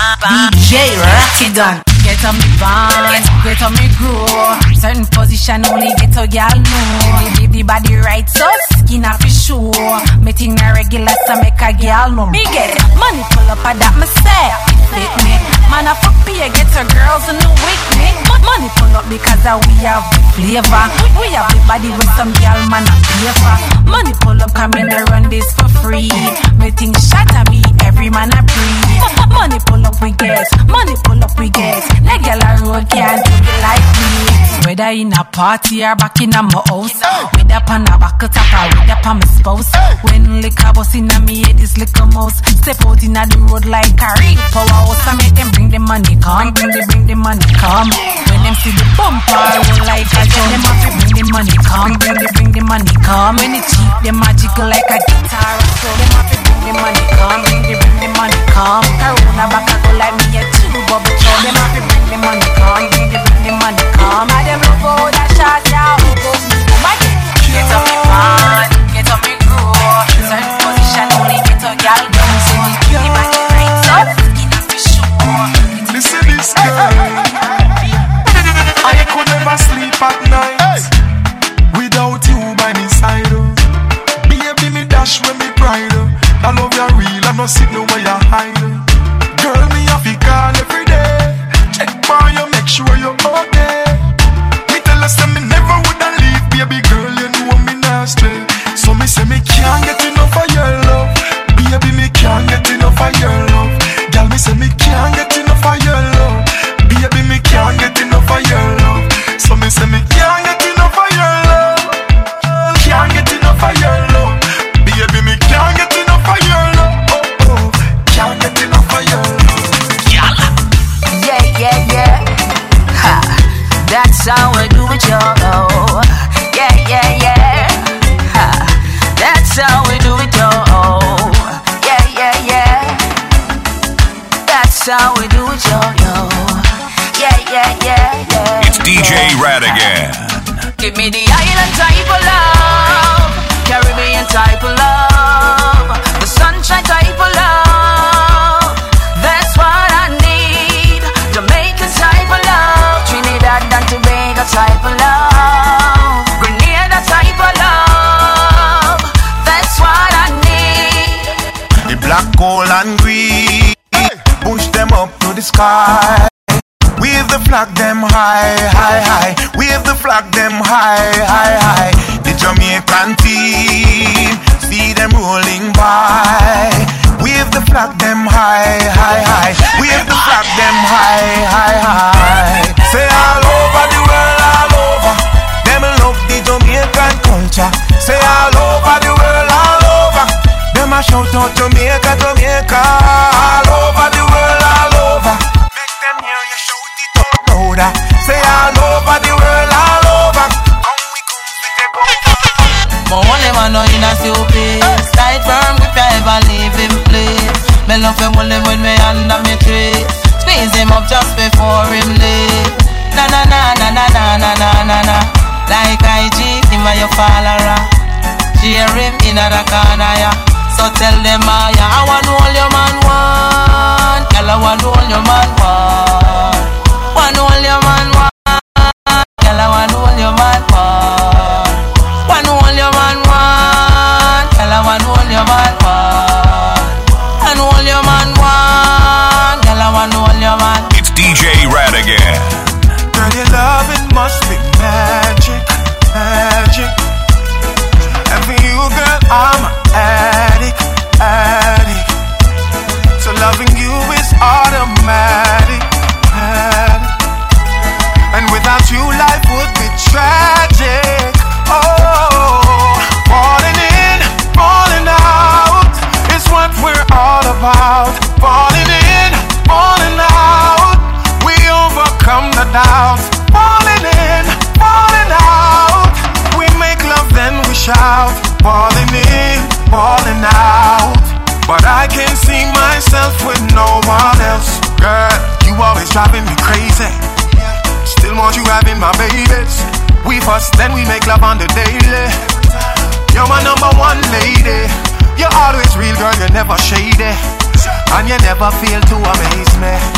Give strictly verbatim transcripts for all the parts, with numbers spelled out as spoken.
D J Ratigan. Get on me band, get on me grow. Certain position only get a gal know. The, the body right so skin up is show. Me think na regular so make a gal know. Me get it, money pull up a that me say fit me. Man a fuck be get a girls in the week me. Money pull up because uh, we have the flavor. We have the body with some gal man a pay for. Money pull up come in and run this for free. Me think shot at me every man a breathe. Money pull up we get, money pull up we get. Like girl a road can't do it like me. Whether in a party or back in a my house, whether upon a back top or whether upon my spouse. When liquor bus in a me head is liquor mouse. Step out in a the road like a real powerhouse. I make them bring the money come, bring the bring the money come. When them see the bumper roll like a drum, them have to bring the money come, bring the bring the money come. When it cheap, them magical like a guitar. So them have to bring the money come, bring the bring the money come. Corona back a go like me a two bubble show. Them have to bring the money come, bring the bring the money come. I them look for that shot, yeah, who goes me get on me band, get on me grow. Certain position only get a gal down. So the the body right so skin up is show. Listen this girl, I could never sleep at night without you by my side. Baby, me dash when me pride. I love you real, I no sit no where you hide. Girl, me have to call every day. Check for you, make sure you're okay. Me tell us that me never woulda leave, baby girl, you know me not stray. So me say me can't get enough of your love. Baby, me can't get enough of your love. Girl, me say me can't get enough of your love. Baby, me can't get enough of your love. So me say me can't get enough of your love. Can't get enough of your love. Baby, me can't get enough of your love. Oh, oh. Can't get enough of your love. Yeah, yeah, yeah. Ha. That's how I do it, y'all. Yeah, yeah, yeah. Ha. That's how we do it, y'all. Yeah, yeah, yeah. That's how we do it, y'all. Yeah, yeah, yeah, yeah. It's D J Ratigan. Give me the island type of love, Caribbean type of love, the sunshine type of love. That's what I need. Jamaican type of love, Trinidad and Tobago type of love, Grenada type of love. That's what I need. The black, gold and green, push them up to the sky. Wave the flag them high, high, high. Wave the flag them high, high, high. The Jamaican team, see them rolling by. Wave the flag them high, high, high. Wave the flag them high, high, high. Say all over the world, all over. Them love the Jamaican culture. Say all over the world, all over. Them a shout out Jamaica, Jamaica. All over the world, all over. Make them hear you shout it out louder. Say all over the world, all over. And we come to take over. My only man know in a stupid tight firm if I ever leave him place. Me love him only when me under me tree. Squeeze him up just before him leave. Na na na na na na na na na na. Like I G, him a you follower. Cheer him in a the corner, yeah. So tell them, ah, yeah, I want all your man want. Girl, I want all your man want. Want all your man want. Girl, I want all your man want. Want all your man want. Girl, I want all your man want. Want all your man want. Girl, I want all your man. It's D J Ratigan. Girl, your loving must be magic, magic. And for you, girl, I'm an addict, addict. So loving you is automatic, addict. And without you, life would be tragic. Oh, falling in, falling out is what we're all about. Falling in, falling out, we overcome the doubts. Falling in, falling out, we make love then we shout. Falling in, falling out, but I can't see myself with no one else. Girl, you always driving me crazy. Still want you having my babies. We fuss, then we make love on the daily. You're my number one lady. You're always real, girl, you're never shady. And you never fail to amaze me.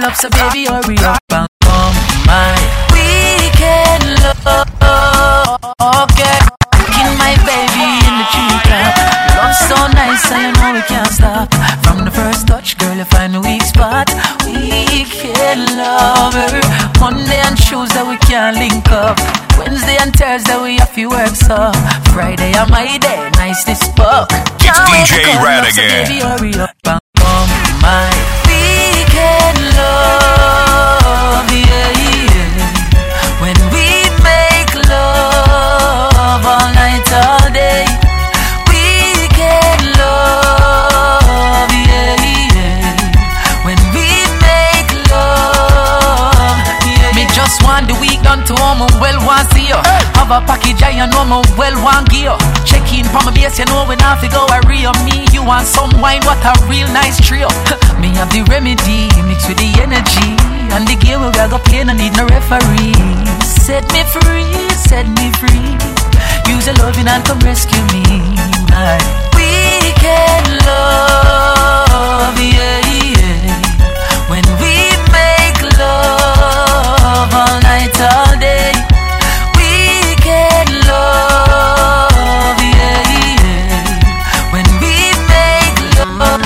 up, so baby, hurry up and come my weekend love. Okay, looking my baby in the treetop. Love so nice, and you know we can't stop. From the first touch, girl, you find a weak spot. Weekend lover. Monday and Tuesday we can't link up. Wednesday and Thursday we have to work so. Friday on my day, nice this fuck. It's D J Radigan. So baby, hurry up and come my weekend love, yeah, yeah. When we make love all night, all day. Weekend love, yeah, yeah. When we make love, yeah. Me just want the week done to home, well want see you. Have a package I know me well want gear. Check in from my base, you know when I have to go I real me. You want some wine, what a real nice trio. Me have the remedy, mixed with the energy. And the game we go play, no need no referee. Set me free, set me free. Use your loving and come rescue me. My weekend love, yeah, yeah. When we make love all night, all day. Weekend love, yeah, yeah. When we make love.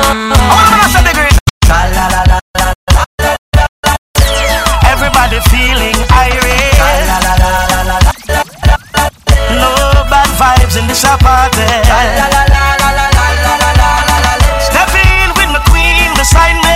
Everybody feeling irate. No bad vibes in this apartment. Step in with my queen beside me.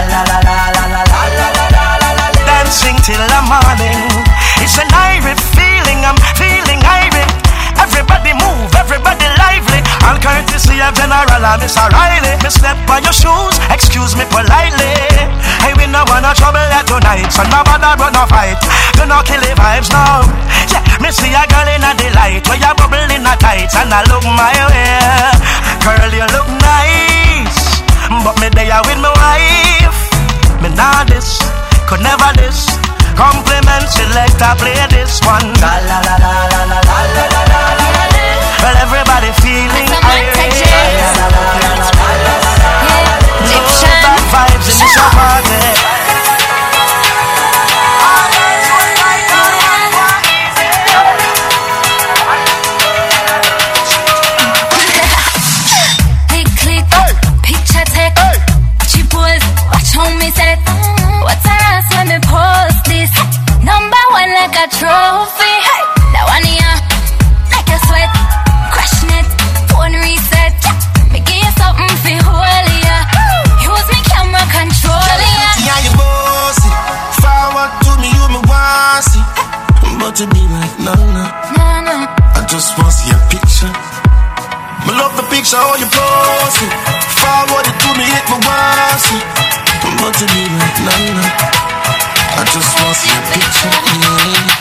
Dancing till the morning. It's an irate feeling, I'm feeling irate. Everybody move, everybody lively. All courtesy of General and Miss O'Reilly. Me step on your shoes, excuse me politely. Hey, we no want no trouble here tonight, so no bother run no fight. Do not kill the vibes now. Yeah, me see a girl in a delight, where you bubble in a tights, and I look my way. Girl, you look nice, but me there with my wife. Me nah this, could never this. Compliments, select, I play this one. La la la la la la la la la la. Well, everybody feeling irate. No bad vibes in this apartment. Click, click, picture take. She pose, watch how me set. What's her ass when me post this? Number one like a trophy. That one here, like a sweat. Crushing it, phone reset. Me give you something for hold ya. Use me camera control ya. Yeah, you bossy. Forward to me, you me want see. But to be like, no, no. No, no. I just want to see a picture. Me love the picture, how you post it. Forward it to me, it me want see. But to be like, no, no. I just want to see a picture. Yeah.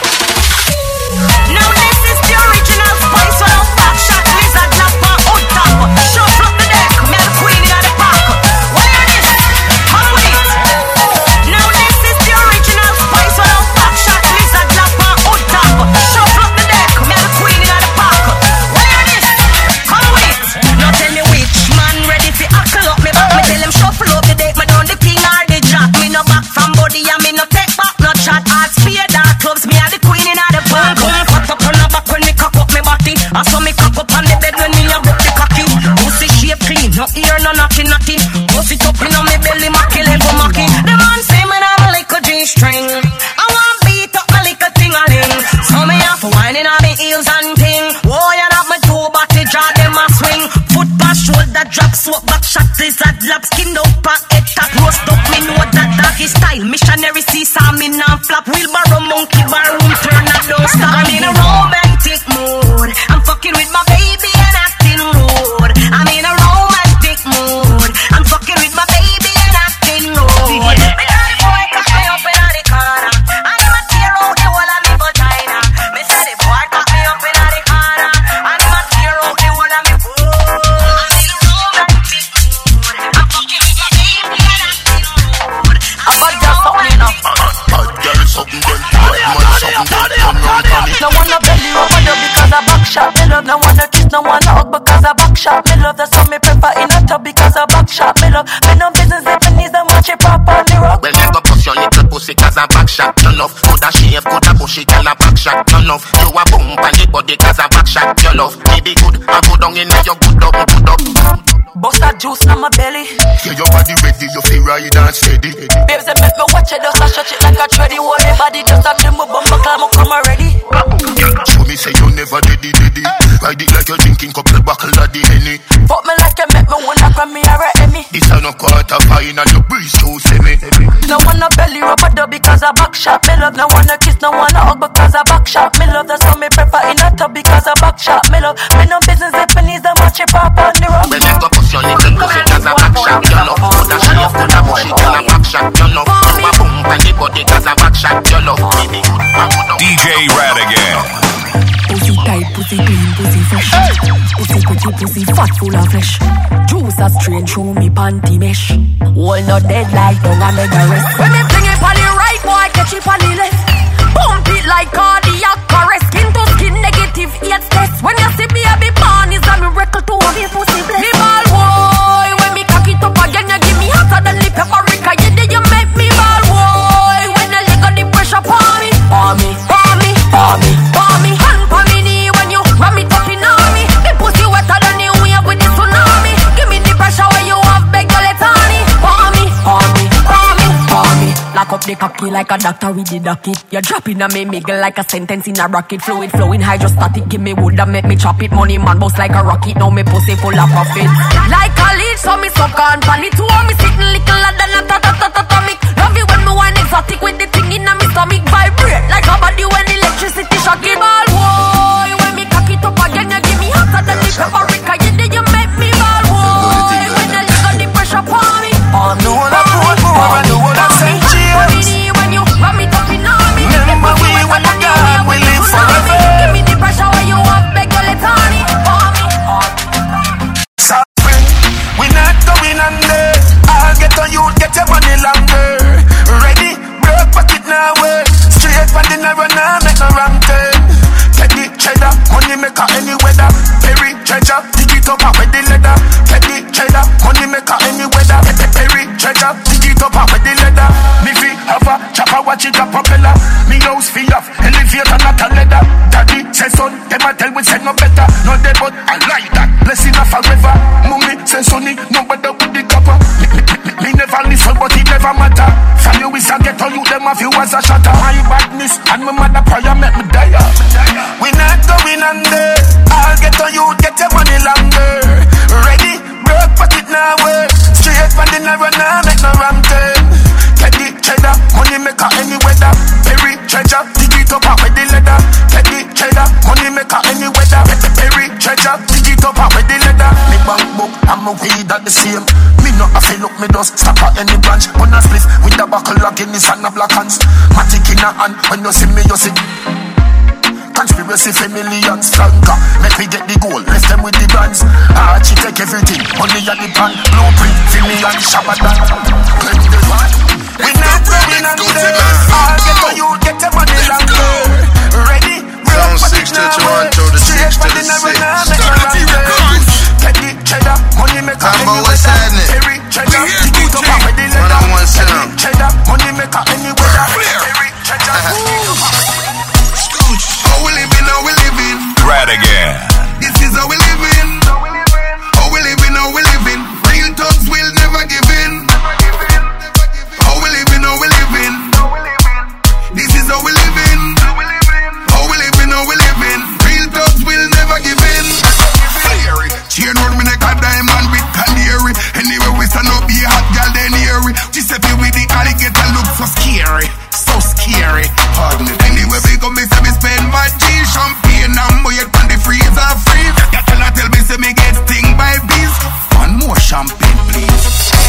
Now this is the original Spice One Back Shot Lizard Lapper on top. Shuffle up the deck, me and the queen in the park. Where this? Come with it. Now this is the original Spice One Back Shot Lizard Lapper on top. Shuffle up the deck, me and the queen in the park. Where this? Come with it. Now tell me which man ready for huckle up me back. Me tell him shuffle up the deck, me done the king or the jack. Me no back from body and me no take back no chat. All spear dark clubs, me and the queen in the park. Cut up on the back when me cock up me body. I saw me cock up on the bed when me a broke the cocky. Pussy shape clean, no ear, no knocking, knocking. Pussy up in on me belly, macky, level macky. The man say me have a little G-string. I want beat up my little ting-a-ling. So me have to whining on me heels and ting. Oh, you have me two body draw them a swing. Foot pass, shoulder drop, swap back shot, lizard lap, skin up and head tap, roast up. Me know that doggy style. Missionary seesaw, me non flap. Wheelbarrow, monkey bar, room turn and don't stop. I'm in a romantic mood. I'm fucking with my baby and acting rude. I'm in a romantic mood. I'm fucking with my baby and acting rude. Me got the boy cut me up in the corner. And him a tear out the whole of me vagina. Me say the boy cut me up in the corner. And him a tear out the whole of me boo. I'm in a romantic mood. I'm fucking with my baby and acting rude. I'm a just something up. Bad girl, something done. Bad man, something done. No one no belly over there because I back shot. Me love no one no kiss, no one no hug because I back shot. Me love that's why me prefer in a tub because I back shot. Me love me no business if it needs a much match it up on the rock. Well, never bust your little pussy cause a back shot. None of coulda shave, coulda bushy, girl a back shot. None of you a bump and the body cause a back shot. Your love, maybe good, I go down in your good up, good up. Bust that juice on my belly. Yeah, your body ready, you feel right and steady. Babes, they make me watch it, just a stretch it like a tready. Hold me body, just a trim my bumper, climb up, come already. Show me say you never diddy diddy. Ride it like you're drinking couple buckle of the Henny. Fuck me like you make me wanna cry me or a Emmy. This a no quarter fine and you breeze too semi. No wanna belly rub a dub because a back shot. Me love no wanna kiss, no wanna hug because a back shot. Me love that's how me prefer in a tub because a back shot. Me love, me no business if me needs the match it pop on the road. Me never bust your little pussy cause a back shot. You love, coulda shave, coulda bushy, girl a back shot. You love, you a bump and the body cause a back shot. You love, baby good, I go down. D J Radigan. Pussy tight, pussy clean, pussy fresh. Pussy pretty, pussy fat, full of flesh. Juice a strange through me panty mesh. Wall not dead like don't I make the rest. When me fling it on the right, boy, catch it on the left. Pump it like cardiac arrest. Skin to skin, negative eight test. When you see me, I be born is a miracle to all the pussy bless. Me ball boy, when me cock it up again, you give me hotter than the paprika. You did you make me ball boy. When you let go the pressure for me, for me, for me, for me, for me. Hand for me knee when you ram it up in on me. The pussy wetter than the wave with the tsunami. Give me the pressure when you have beg the let on me. For me, for me, for me, for me. Lock up the cocky like a doctor with the docket. You're dropping a me miggle like a sentence in a rocket. Fluid flowing hydrostatic. Give me wood and make me chop it. Money man boss like a rocket. Now me pussy full of profit. Like a lead so me suck on pan it. Two me sitting little than a ta-ta-ta-ta-ta-mic. Love it when me wine exotic with the thing in a me stomach. Vibrate like a body when electricity shock it. Ball boy, when me cock it up again, you give me hotter than the paprika. You did you make me ball boy. When you let go the pressure for me. Oh, no one I put more, I know what I say. When you ram it up in on me. Remember we when I got, we live forever. Give me the pressure when you have beg your let on me. Sorry, we not going under. I'll get on you, get your money longer. Ready, broke pocket now work. Straight from the narrow now, make no wrong turn. Teddy cheddar, money maker any weather. Perry treasure, dig it up with the leather. Teddy cheddar, money maker any weather. Perry treasure, dig it up with the leather. Me fi have a chopper, watch it a propeller. Me house fi off, elevator not a leather. Daddy say son, them a tell we say no better. No dead but I like that, blessing a forever. Mummy say sonny, no better with the copper. Me, me, me, me never listen but it never matter. From you is a ghetto you, them a few as a shatter. My badness and my mother prayer make me die. We not going under. I'll get on you, get your money longer. Ready, broke pocket now work. Straight from the narrow now, make no wrong turn. Teddy cheddar, money maker any weather. Perry treasure, dig it up with the leather. Teddy cheddar, money maker any weather. Perry treasure, dig it up with the leather. Me bank book, I'm a weed at the same. Me not a feel look, me just stop at any branch. Put a spliff with a buckle of Guinness and a black hands. Matic in a hand, when you see me, you see. Conspiracy for millions stronger. Make we get the goal, left them with the brands. Archie take everything, money at the pan. Blueprint, for me and Shabbadan. Claim the one. We not going under. I'll get to you, get your money longer. Ready? From six to Toronto, the six to the six. Starty Records. Teddy cheddar, money maker any weather. Perry cheddar, dig it up with the leather. Teddy cheddar, money maker any weather. Perry cheddar, dig it up. How we living, how we living. Radigan. This is how we living. How we living, how we living. Real thugs will never give in. How we living, how we living. This is how we living. How we living, how we living. Real thugs will never give in. Fiery. Chain round me neck a diamond with canary. Anyway we stand up be a hot girl then here. Giuseppe with the alligator look so scary. So scary. Pardon me. Anyway we go me say me spend my G champagne and boy it on the freezer freeze. You cannot tell me say me get sting by bees. One more champagne please.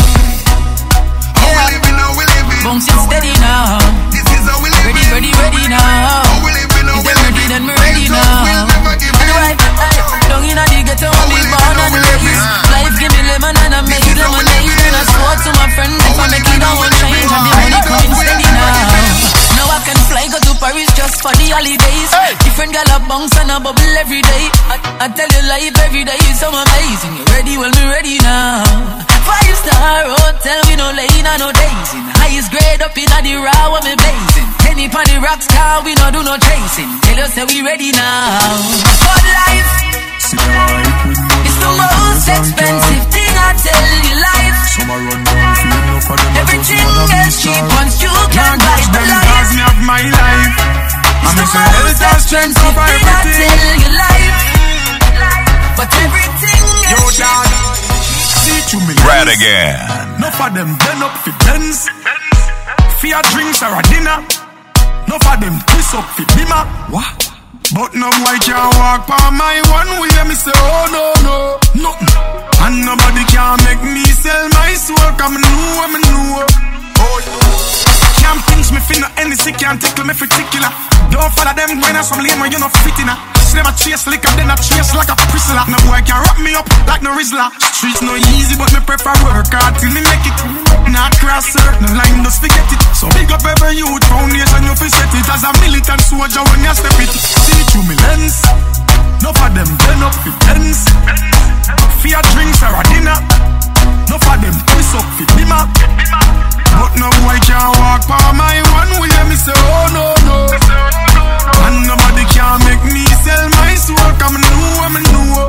How we living, how we living. Bounce it steady now. This is how we living. Ready, ready, ready now. How we living, how we living. Ready, then me ready now. We'll never give in. Alright, down in the ghetto and be born and raised. Life give me lemon and I make lemonade. And I swore to my friend if I make it I won't change. And the money coming steady now. Now I can fly, go to Paris just for the holidays. Different gal a bounce and a bubble every day. I tell you life every day is so amazing. You ready? Well, me ready now. Five star hotel, we no lane and no dazing. Highest grade up in the raw, when me blazing. Penny pon the rocks car, we no do no chasing. Tell you say we ready now. For life, it's the most expensive thing I tell you. Life, everything is cheap once you can buy the life. Me have my life. It's the most expensive thing I tell you. Life, but everything is cheap. Right again. No for them bend up for Benz. Fear drinks or a dinner. No for them twist up for dimmer. What? But no boy can walk by my one way. Me say oh no no nothing. And nobody can make me sell my soul. Come know I'm know. Oh yeah. Can't pinch me finna any sick, can't tickle me particular. Don't follow them when I'm some lame when you not fit in. See them a chase liquor, then I chase like a prisoner. No boy can wrap me up like no Rizzler. Streets no easy, but me prefer work hard till me make it. Not cross her, no line just forget it. So big up every youth foundation, you fi set it. As a militant soldier when you step it. See through me lens. No for them turn up for tens. Fear drinks or a dinner. No for them twist up for dimmer. But no boy can walk by my one way. Me say oh no no. And nobody can make me sell my soul. Come know I'm know.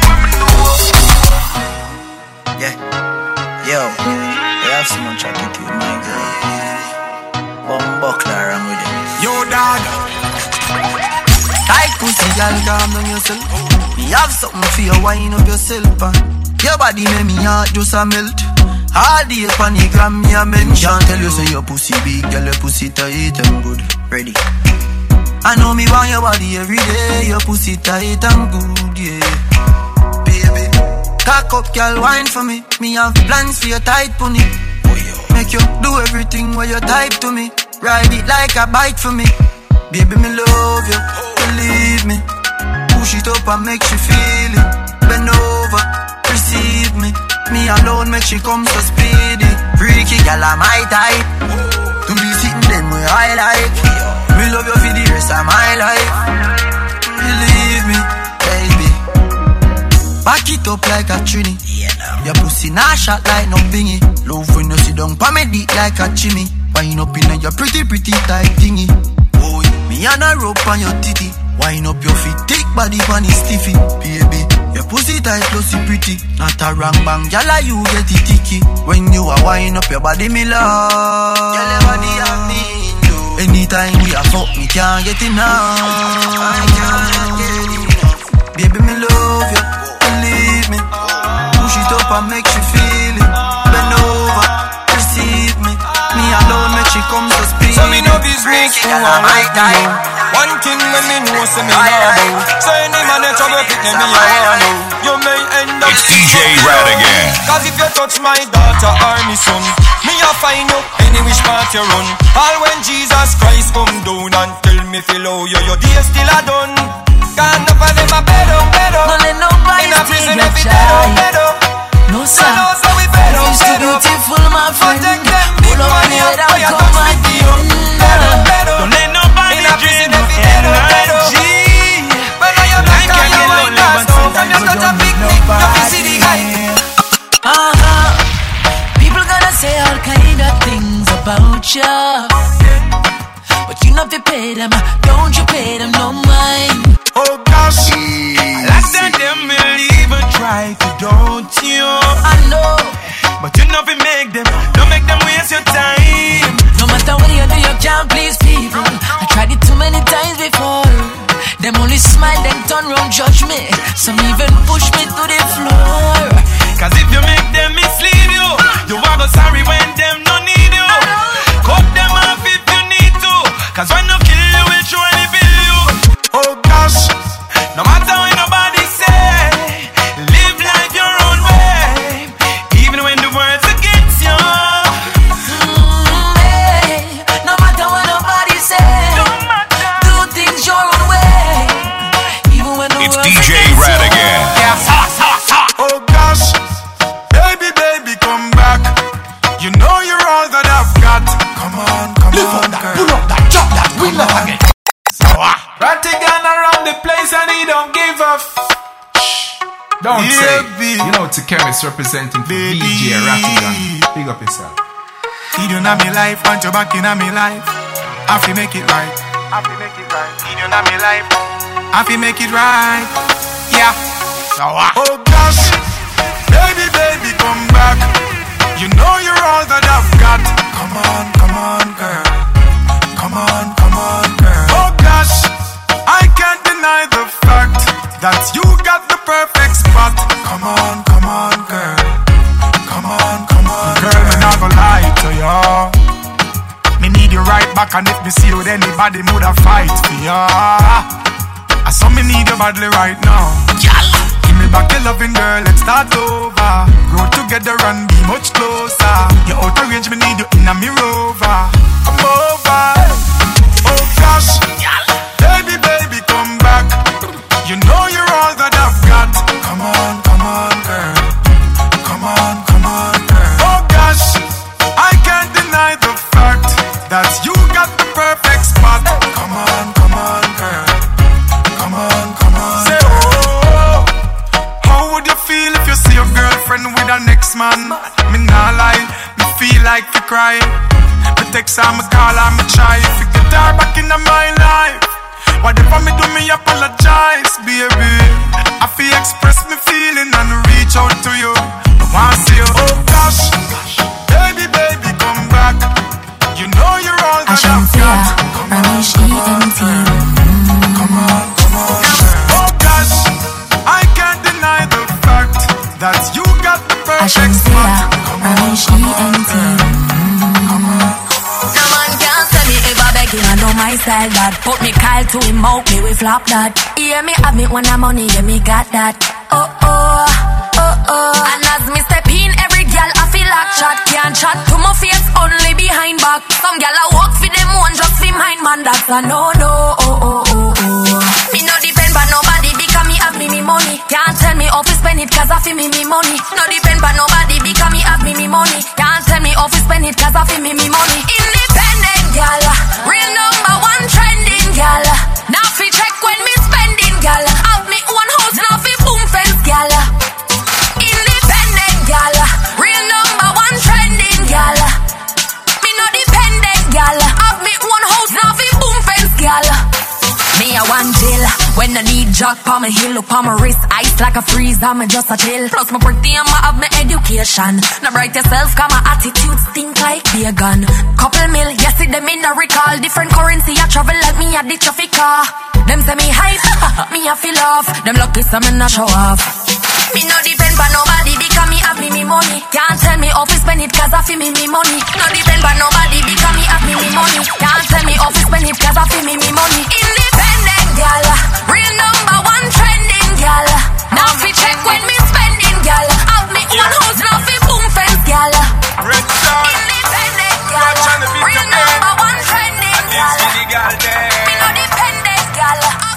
Yeah, yo, I have so much attitude, my girl. Bumbuckler, I'm with it. Yo dog. Tight pussy, girl, calm down yourself. Me have something for you, wind up yourself, and your body make me heart just a melt. All the on the gram, me a mention. Tell you say your pussy big, girl, your pussy tight and good. Ready? I know me want your body every day. Your pussy tight and good, yeah. Baby, cock up, girl, wine for me. Me have plans for your tight pony. Make you do everything while you type to me. Ride it like a bike for me. Baby, me love you, believe me. Push it up and make you feel it. Bend over, receive me. Me alone make she come so speedy. Freaky girl, I'm my type. To be sitting them where I like. Me love you for the rest of my life. Believe me, baby. Back it up like a trini. Your pussy nah shot like no bingy. Love when you sit down pa me dick like a chimney. Wind up in your pretty pretty tight thingy. Oh, me and a rope on your titty. Wind up your feet, thick body pan is stiffy. Baby, your pussy tight, closey pretty. Not a wrong bang, gyal you get it ticky. When you are wind up your body, me love. Gyal your body have me into. Anytime we are fuck, me can't get enough. I can't get enough. Baby, me love you, believe me. Push it up and make you feel it. Bend over, receive me. Me alone make she come to speed. So me know business who are my time. One thing when me know, say me know about. So any man in trouble, pick me, me a know. You may end up. It's D J Radigan. Cause if you touch my daughter or me son, me a find you any which part you run. All when Jesus Christ come down and tell me feel how you, your day still a done. Can't up of them a bed up, bed up. Don't let nobody in a prison take every your bed up, child. bed up. No sir, I know so we bed up, you're still bed up. beautiful, my friend. Protect them big Pull up money your up, head for and you come touch and me get up. Bed up, bed up. Don't let nobody in a prison drain every your bed up, bed up. energy. When I am back on your mind, that's all. From your touch a picnic, you can see the guy. Uh-huh. People gonna say all kind of things about you, but you not to pay them. Don't you pay them no mind. Oh gosh, Like that them will even try to, don't you? I know, But you know if make them, don't make them waste your time. no matter what you do, you can't please people. I tried it too many times before. Them only smile, then turn round, judge me. Some even push me to the floor. Cause if you make them mislead you, you are go sorry when them no need you. Cut them off if you need to. Cause when no kill you, will surely kill you. oh gosh. No matter what nobody say, live life your own way. Even when the world's against you. Mm, hey, no matter what nobody say, do things your own way. Even when the It's world's D J against you. Radigan. Oh gosh, baby, baby, come back. You know you're all that I've got. Come on, come Lift on, up that, girl. pull up that, chop that, win that again. Ratigan around the place and he don't give up. Don't Yeah, say. B. You know, to chemist representing for D J Ratigan. Big up yourself. He don't have me life, want you back in me life. I fi make it right. I fi make it right. He don't have me life. I fi make it right. Yeah. So what? Oh gosh, baby, baby, come back. You know you're all that I've got. Come on, come on, girl. Come on, come on, girl. Oh gosh, I can't deny the fact that you got the perfect spot. Come on, come on, girl. Come on, come on, girl. Me not gonna lie to you. Me need you right back, and if me see you with anybody, would have fight for you. I saw me need you badly right now. Give me back your loving, girl. Let's start over. Grow together and be much closer. You're out of range, me need you in a me rover. Come over. Oh gosh, baby, baby, come back. You know you're all that I've got. Come on, come on, girl. Come on, come on, girl. Oh gosh, I can't deny the fact that you got the perfect spot. Come on, come on, girl. Come on, come on. Say oh, how would you feel if you see your girlfriend with her next man? Me nah lie, me feel like you cry. Me text her, me call her, me try. If you get her back in my life, whatever me do, me apologize, baby. I feel express me feeling and reach out to you. I wanna see you. Oh gosh, baby, baby, come back. You know you're all that I've got. Come on, come on, come on, come on. Oh gosh, I can't deny the fact that you got the perfect spot. Come on, come on, come on. No man can't tell me if I begging, I know my style that. Put me Kyle to him out, me we flop that. Yeah, me have me when I'm money, yeah, me got that. Oh oh, oh oh. And as me step in, every girl I feel like chat. Can't chat to my face, only behind back. Some girl I walk for them one, just for mine, man, that's a no no. Oh oh oh oh. Me no depend by nobody because me have me me money. Can't tell me how to spend it cause I feel me me money. No depend by nobody because me have me me money. Can't tell me how to spend it cause I feel me me money. Independent gal, real number one trending gal. Now fi check when me spending gal. Have me one house now fi boom fence gal. Independent gal, real number one trending gal. Me no dependent gal. Have me one house now fi boom fence gal. Me a one chill when I need jock palm my heel, look on my wrist, ice like a freeze, I'm just a chill. Plus my birthday and my have my education. Now bright yourself, cause my attitude stink like vegan. Couple mil, yes it them in a recall. Different currency, I travel like me at the traffic car. Them say me hype, me a feel off. Them lucky some in a show off. Me no depend by nobody because me have me me money. Can't tell me how to spend it cause I feel me me money. No depend by nobody because me have me me money. Can't tell me how to spend it cause I feel me me money. Independent gal, real number one trending gal. Now fi check when me spending gal. Have me one house now fi boom fence gal. Independent gal, real number one trending gal. Me no dependent gal.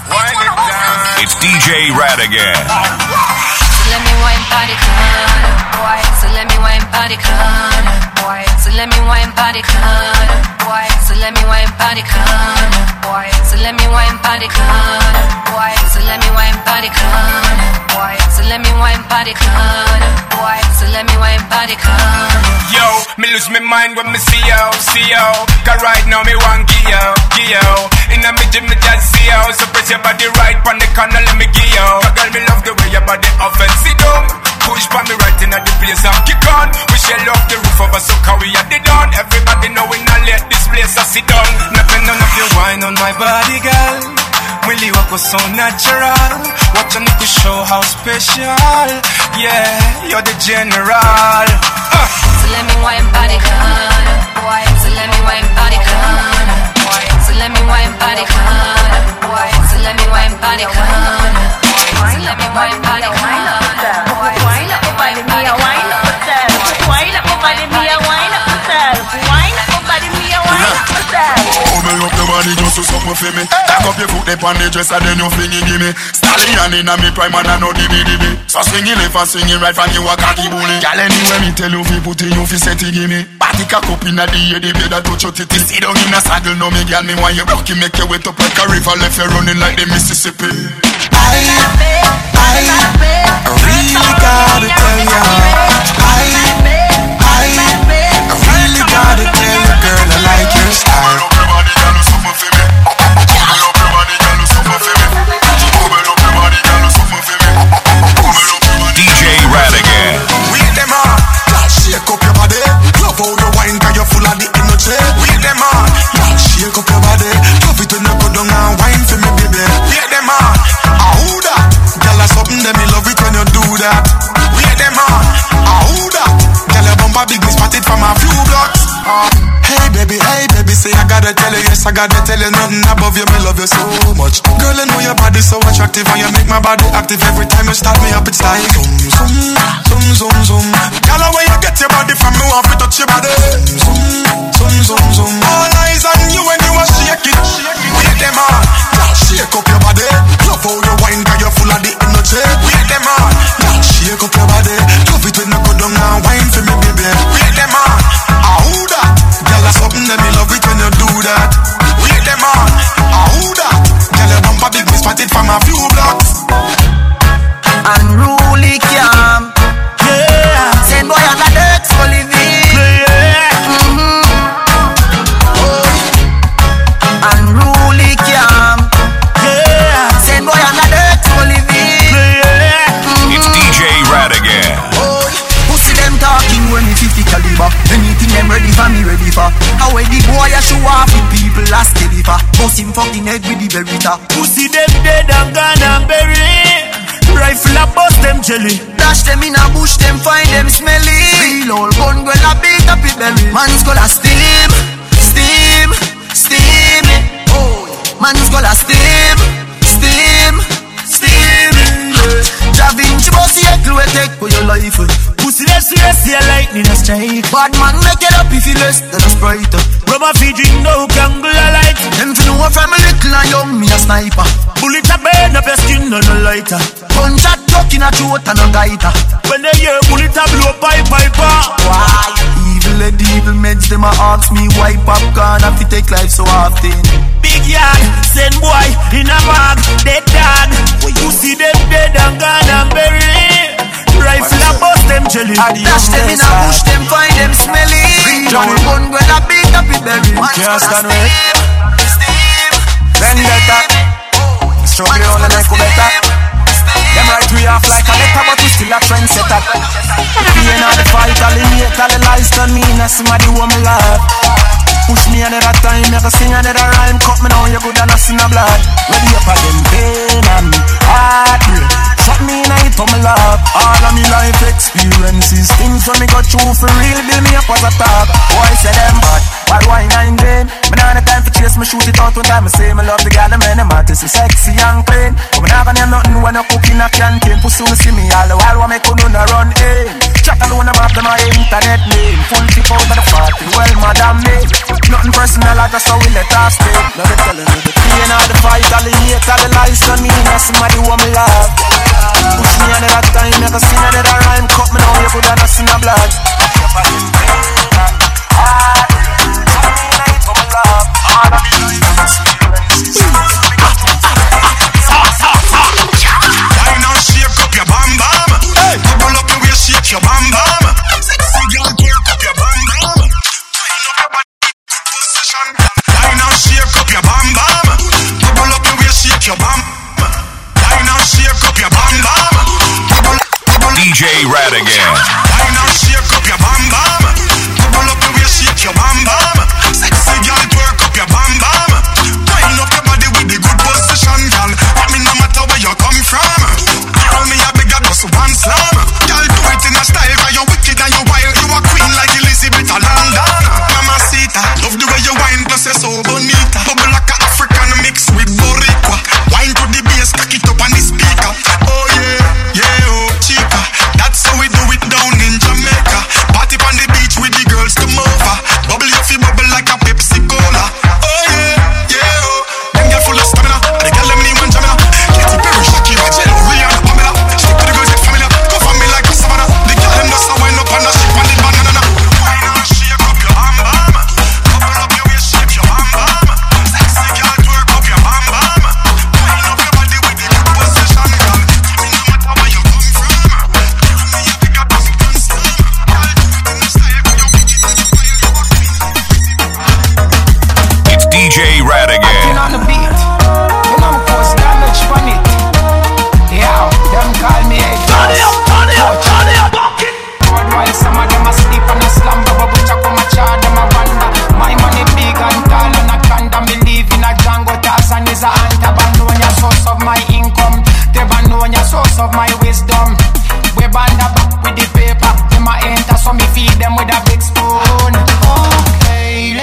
It's D J Ratigan. Let me wine party corner, boy. So let me wine party corner, boy. So let me wine party corner, boy. So let me wine party corner, boy. So let me wine party corner, boy. So let me wine party corner, boy. So let me wine party corner, boy. So let me wine party corner. Yo, me lose my mind when me see you, see you. Cause right now me want give you, give you. Inna me gym me just see you. So press your body right on the corner, let me give you. Cause girl me love the way your body offense. Sit down, push by me right in at the place and kick on. We shell off the roof of us so we at the dawn. Everybody know we not let this place a sit down. Nothing none of your wine on my body, girl. Willie walk was so natural. Watch and could show how special. Yeah, you're the general. Uh. So let me wine party corner, boy. So let me wine party corner, boy. So let me wine party corner, boy. So let me wine party corner. So let me wine party corner. Wine up your body, me a wine up yourself. Wine up your body, me a wine up yourself. Wine up your body, me a wine up yourself. Open up your body just to something for me. Tack up your foot up on the dresser, then you fling it, give me. Stallion in a me prime and I know dibby dibby. So swing it left and swing it right from you a cocky bully. Girl anywhere me tell you fi put it, you fi set it, give me. Party cock up in a the ear, the bed that touch your titty. Sit down in a saddle, no me girl, me want you rocky, make you wet up like a river, left you running like the Mississippi. I, I, I, I gotta tell you nothing above you, me love you so much. Girl, I know your body so attractive, and you make my body active. Every time you start me up, it's like zoom, zoom, zoom, zoom, zoom. Girl, where you get your body from, me want to touch your body. Zoom, zoom, zoom, zoom. All eyes on you when you are shake it. Wait them on, girl, shake up your body. Love how you wine, girl, you're full of the energy. Wait them on, girl, shake up your body. Love it when you go down and wine for me, baby. Wait them on, ah who that? Girl, that's something that me love it when you do that. Wait them on, ah who that? Girl, your bumper big, me spotted from a few blocks. Unruly calm, yeah. Send boy on the deck for living, yeah. Mm-hmm. Oh. Unruly calm, yeah. Send boy on the deck for living, yeah. Mm-hmm. It's D J Radigan. Oh. Pussy them talking when me fifty caliber. Anything them ready for me ready for. How the boy a show off with people a steady for. Bust him fucking head with the berita. Pussy them dead and gone and buried. Rifle a bust them jelly. Dash them in a bush, them find them smelly. Real old gun girl a beat up it belly. Man's gonna steam, steam, steam it. Oh, man's gonna steam, steam, steam it. Javin Chibosi a clue take for your life. Pussy let's see, let's see a lightning a strike. Bad man make it up if you less than a sprite. Rubber feed drink no jungle a light. Them fi know from a little and young me a sniper. Bullet a burn up your skin on a lighter. Gunshot tuck in a throat and a gaiter. When they hear bullet a blow pipe piper. Why? Evil and evil meds them a ask me why popcorn have to take life so often. Big yard, send boy in a bag, dead dog. You see them dead and gone and buried. Rifle a bust them jelly. Dash them in a bush, them find them smelly. John gun when a beat up it berry. Can't stand with Vendetta. Struggle on the neck of better. Them right we off like a letter, but we still a trendsetter. Pain on the fight, all the hate, all the lies done me. Now somebody who me love. Push me another time, you can sing another rhyme. Cut me now, you good and I see no blood. Ready up for them pain and me heartbreak. Shot me in a hit on my love. All of me life experiences, things when me got through for real, build me up as a talk. Boy say them bad, but why nine game? Me nah the time for chase, me shoot it out one time. Me say me love the girl, the man, the man, so sexy and clean. But me nah gonna name nothing when I cook in a canteen. Pussy will see me all the while, when me could no run in. Chat alone about them my internet name. Full tip out of the party, well madam me. Nothing personal, I just how we let us stay. Now they telling me the pain of the fight, all the hate, all the lies on me. Now somebody who me love. Push me another time, you can sing another rhyme. Cut me now, you could have seen a blood. Why not shake up your bam bam? Hey, bubble up your waist, shake your bam bam. Sexy girl, work up your bam bam. Why not shake up your bam bam? Bubble up your waist, shake your bam. Why not shake up your bam bam? D J Radigan. Why not shake up your bam bam? Bubble up your waist, shake your bam bam. Sexy girl, work up your bam bam. Wind up your body with the good position, girl. I mean, no matter where you come from. Call me a bigger just one slam. Girl, do it in a style, cause you're wicked and you're wild. You a queen like Elizabeth of London. Mamacita, love the way you wine, plus you're so bonita. Bubble like a African mixed with Boricua. Wine to the bass, cock it up on the speaker. Oh yeah, yeah, oh chica. That's how we do it down in Jamaica. Party on the beach with the girls come over. Bubble your feet, bubble like a Pepsi Cola. Oh yeah, yeah, oh. Them girl full of stamina, the girl them need one Jamina. Katy Perry, Shakira, J-Lo, Rihanna, Pamela. Stick to the girls, get familiar. Go for me like a savannah. The girl them just a wind up on the ship on the banana. Wine and shake up your bam bam. Bubble up your waist, shake your bam bam. Sexy girl, twerk up your bam bam. Wind up your body with the good position, girl. I mean, no matter where you come from. Me a big up as one star. Girl, do it in the style, cause you're wicked and you're wild. You a queen like Elizabeth. It's D J Radigan. On the beat, you know me cause damage on it. Yeah, them call me a turn it up, turn it up, turn it up, bucket. While some of them asleep on the slumber, but which I come a charge them a wonder. My money big and tall and I can't believe in a Django Tarzan is a hunter. But know your source of my income, never know your source of my wisdom. We band a back with the paper, them a enter so me feed them with a big spoon. Okay, let her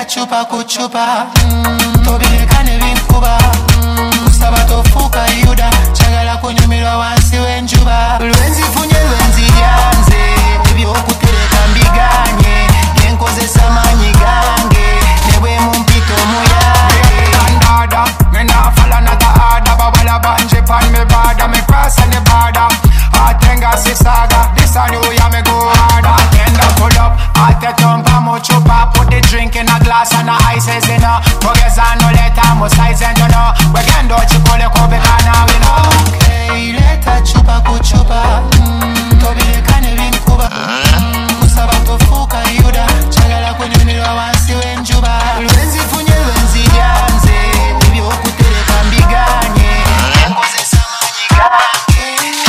chupa kuchupa mm, tobirikane binkuba mm, kusaba tofuuka yuda chagala kunyumirwa wansi w'enjuba lwenzi funye lwenzi yanze ebyokutereka mbiganye yenkozesa maanyi gange nebwe mumpito muyange Tandada, me nah fall another order babala banje pan me bada me cross on the border Atenga si saga, this a new year me go harder Atenda pull up, ate tumpa mo chupa put the drink in a glass and a ices in a Progress and no later, mo size and you know we can do chikole kobe kana we know Okay, leta chupa kuchupa mm, tobirikane binkuba mm, kusaba tofuuka yuda chagala kunyumirwa wansi w'enjuba lwenzi funye lwenzi yanze ebyokutereka mbiganye enkozesa maanyi gange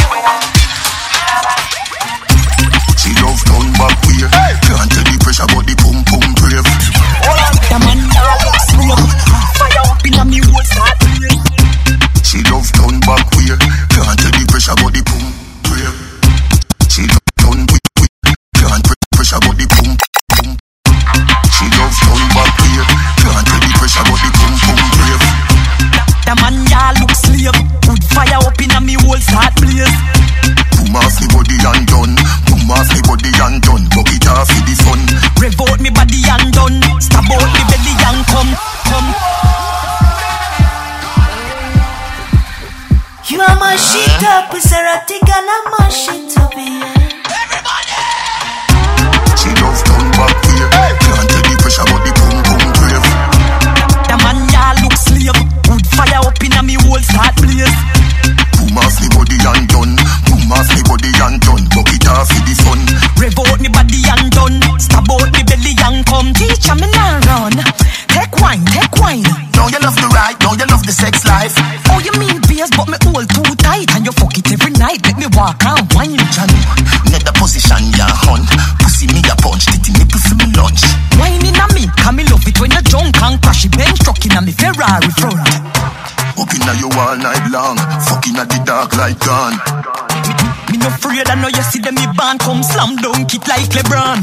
She love turn back way. Can't tell the pressure but the pum pum brave. The man now looks slow. Fire up in a me whole start. She love turn back way. Can't tell the pressure but the pum brave. She love turn way. Can't tell the pressure but the pum pum. She love turn back way. Can't tell the pressure but the pum pum brave. The man now looks slave. Wood fire up in a me whole start blaze. Boom off me body and done. Boom off me body and done. Bucket off for the sun. Rev out me body and done. Stab out me belly and come, come. You are my shit up, Sarati Gala, my shit up here. She love turn back way. Can't tell the pressure but the pum pum brave. The man ya look slave. Wood fire up in a me whole start blaze. Boom off me body and done. Boom off me body and done. Bucket off for the sun. Rev out me body and done. Stab out me belly and come. Teacher me now run. Take wine, take wine. Now you love the ride, now you love the sex life. Oh you mean beers but me hold too tight. And you fuck it every night. Let me walk and wine. Johnny, net the position ya hunt. Pussy me a punch, titty nipple for me lunch. Wine in a me, can me love it when you drunk and crash it. Bench truck in a me Ferrari front. Up inna you all night long. Fucking at the dark like gone. Me no afraid I know you see them me band come slam dunk it like LeBron.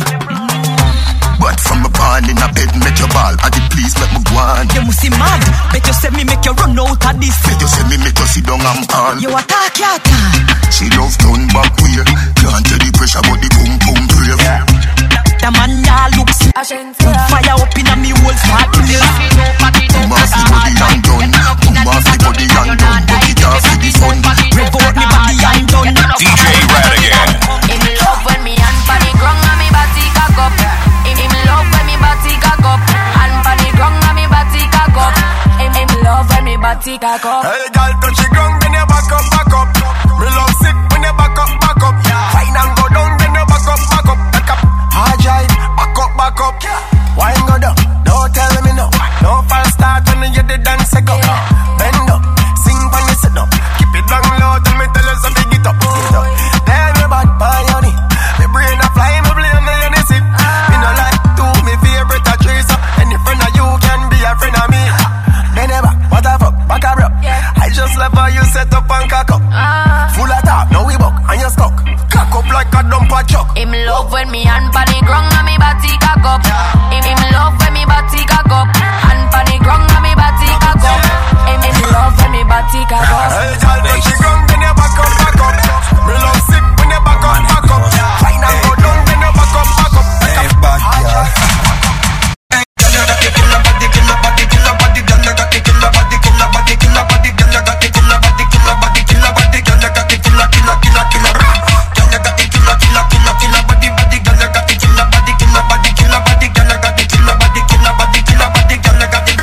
But from a barn in a bed, make your ball. I did please make me go on. You must see mad. Bet you say me make you run out of this. Bet you say me make you sit down and pan. You attack, you attack. She love turn back way. Can't tell the pressure but the pum pum brave. Yeah. The man ya looks Wood fire up in a me whole start blaze. Boom off me body and done. Boom off me body and done. Bucket off for the sun. Rev out me body and done. D J Radigan. In love when me hand pan the ground and me body cock up. In love when me body cock up. Hand pan the ground and me body cock up. In love when me body cock up. Hey, girl, touch the ground, then you back up, back up. Me love sick when you back up, back up. Fine and go down, then you back up, back up, back up. Hard drive, back up, back up. Wine go down, don't tell me no. No false start when you the dance go. Bend up, sing when you sit up. Keep it down low, tell me tell us how big it up. Tell me about my honey. Me brain a fly, me blame me on the sip. Me no like to me favorite a trace up. Any friend of you can be a friend of me. Then never, what the fuck, back up. I just love how you set up and cock up. Full of talk, now we buck and you stuck. Cock up like a dumper chuck. Him love when me hand pan the ground and me body cock up. Him him love when me body cock up. Hand pan the ground and me body cock up. Him him love when me body cock up. Hey, girl, touch the ground, then you back up, back up. Me love sick when you back up, back up. Fine and go down, then you back up, back up. Hey, back up. Hey, girl, you got the killer body, killer body, killer body. Girl, you got the killer body, killer body, killer body. Girl, you got the killer body, killer body, killer body. Girl, you got the killer, killer, killer, killer. Girl, you got the killer, killer, killer, killer body, body. Girl, you got the killer body, killer body, killer body. Girl, you got the killer body, killer body, killer body. Girl, you got the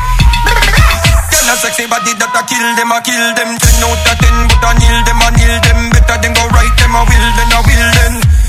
girl, a sexy body that a kill them, a kill them. Ten out of ten, but a kneel them, a kneel them. Better than go right them, a will then, a will then.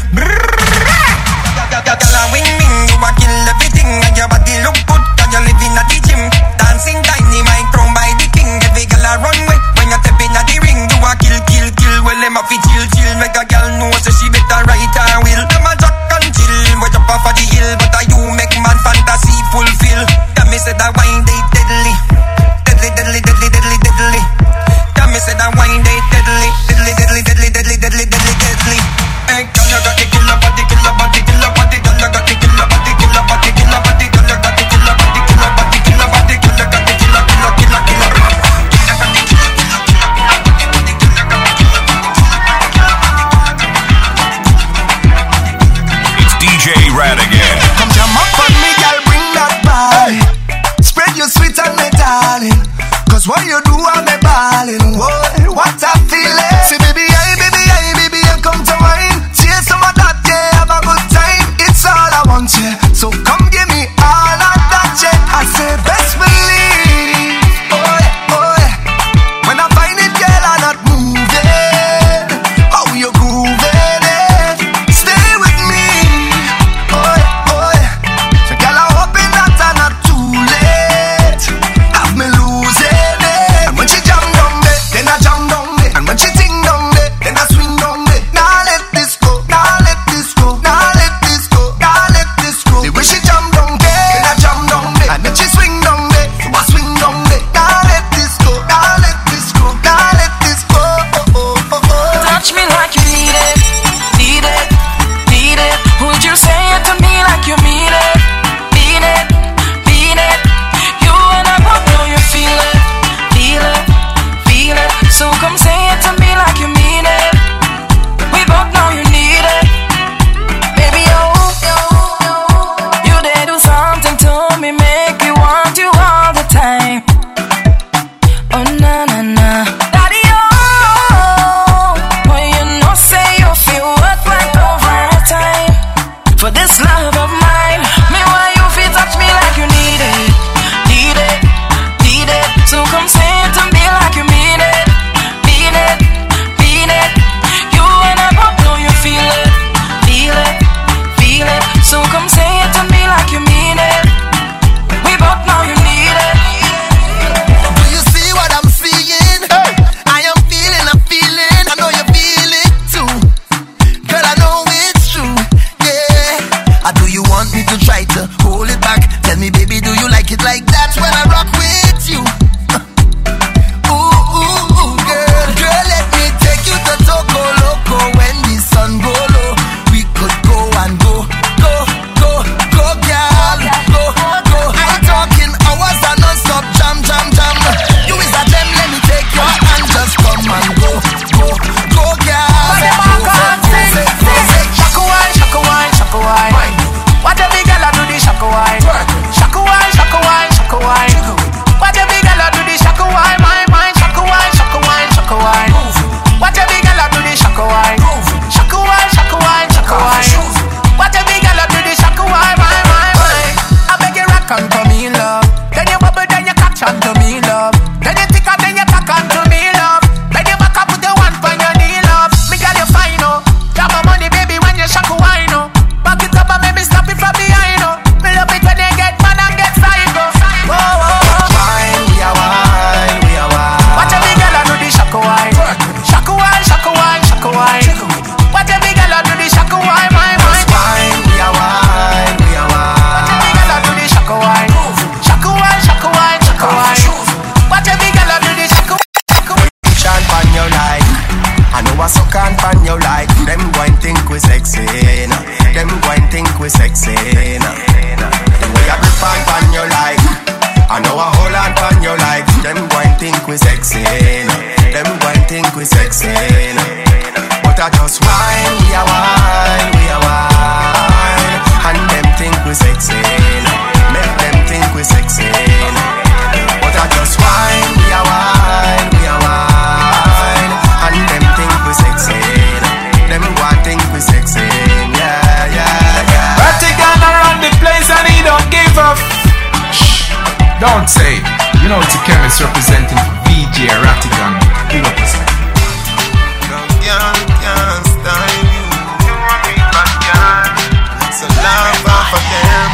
Girl, a wing wing, you a kill everything, and your body look good, and you live in a the gym. Dancing tiny, mind thrown by the king. Every girl a run way when you step in a the ring. You a kill, kill, kill. Well, them a fi chill, chill. Make a girl know so she better right her will. Them a jack and chill, we jump off of the hill, but a you make man fantasy fulfill. Tell me say that wine they deadly, deadly, deadly, deadly, deadly, deadly. Tell me say that wine they deadly, deadly, deadly, deadly, deadly, deadly, deadly, deadly. Hey, girl, you got the killer body, killer body, killer body. Girl, you got the killer body, killer body, killer body. Girl, you got the killer body. we sexy. The way I grip on pan you like, I know I hold on pan you like. Them going think we sexy. Them going think we sexy. But I just whine, we a whine, we a whine. And them think we sexy. Make them think we sexy. But I just whine, we a whine, we a whine. And them think we sexy. Them want think we sexy. Yeah, yeah, yeah. Ratigan around the place and he don't give up. Shh, don't say. You know it's a chemist representing V J Ratigan. Big up yourself. No girl can style you. You want me back, girl. So laugh off of them.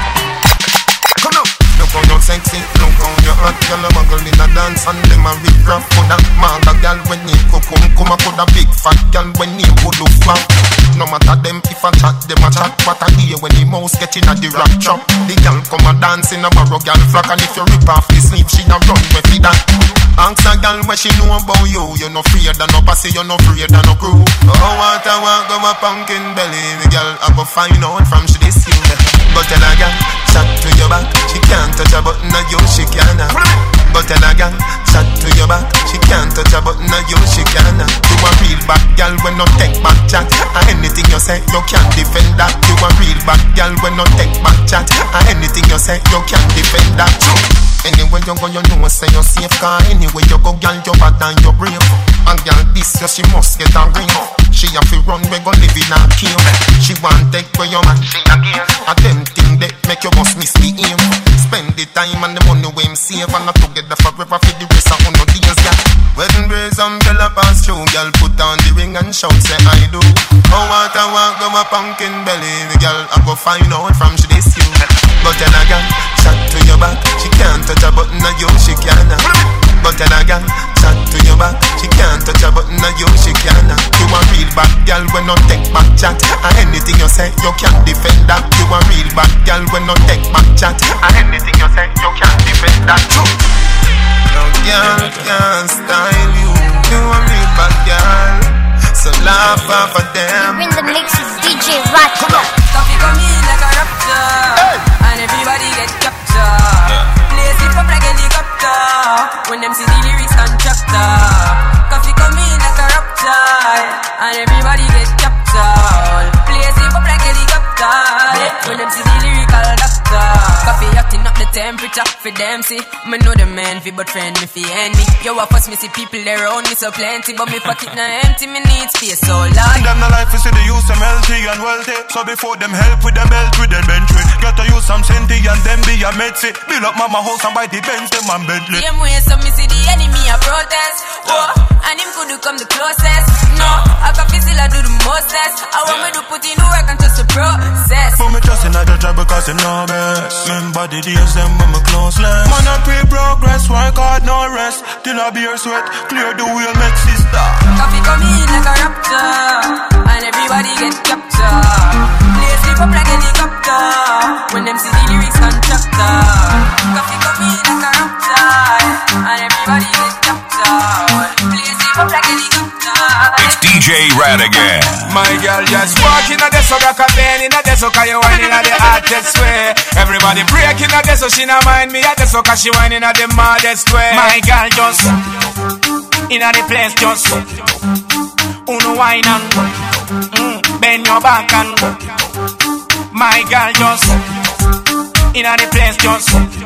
Come on. Look how you're sexy, look how you're hot. Girl, I'm a girl in a dance and them a rip rap. Coulda manga girl when you come come. Coulda big fat girl when you go look flat. No matter them if I chat, them a chat. What I hear when the mouse get in a the rap trap. The girl come a dance in a barrow girl flock. And if you rip off the sleeve, she a run with it that. Ask a girl what she know about you. You no afraid of no pussy, you no afraid of no crew. Oh, what I want go a pumpkin belly. The girl I go find out from she this you. But tell a girl, chat to your back. She can't touch a button of you, she can't. But tell a girl, chat to your back. She can't touch a button of you, she can't. You a real bad girl when no take back chat. And anything you say, you can't defend that. You a real bad girl when no take back chat. And anything you say, you can't defend that. Anyway you go, you know say you're safe. Cause anyway you go, girl, you bad and you brave. And girl, this year she must get a ring. She have to run, we go live in a cave. She want take where your man she again. A them thing that make you must miss the aim. Spend the time and the money we him save. And not together forever for the rest of no days, yeah. Wedding brace umbrella pass through. Girl, put on the ring and shout, say I do. Oh, what I want, go a pumpkin belly. The girl, I go find out from she this you. But tell a girl, chat to your back. She can't touch a button of you, she can't. But tell a girl, chat to your back. She can't touch a button of you, she can't. You a real bad girl when no take back chat. And anything you say, you can't defend that. You a real bad girl when no take back chat. And anything you say, you can't defend that. No girl can style you. You a real bad girl. So laugh off of them. You're in the mix with D J Ratigan. Coffee come in like a raptor, hey. And everybody get captured. Yeah. Place it up like helicopter. When them see the lyrics contractor. Coffee come in like a raptor, and everybody get captured. Place it up like helicopter. When them see the lyrical doctor. Coffee acting up the temperature for them see. Me know the man fi but friend me fi enemy. Yo I fuss me see people around me so plenty, but me pocket na empty, me need space so large. Them no life we see the use them healthy and wealthy. So before them help with them belt with them bench with. Got to use some senti and them be a medsi. Build up mama house and buy the Benz them and Bentley. Same way so me see the enemy a protest. Oh, and him could come the closest. No, I can feel I do the mostest. I want me to put in the work and just the process. Put me just in the job because you know best. Remember the days them when me closeless. Man I pray progress, work hard no rest. Till I beer sweat, clear the wheel make sister. Coffee come in like a raptor, and everybody get captured. Play sleep up like helicopter. When them see the lyrics contractor. Coffee come in like a raptor, and everybody get captured. Play sleep up like helicopter. It's D J Ratigan. My girl just walking at the soca, bend in at the soca, you whining at the hottest way. Everybody breaking at the so she not mind me at the soca, she whining at the maddest way. My girl just in at the place just uno wine and mm, bend your back and my girl just in at the place just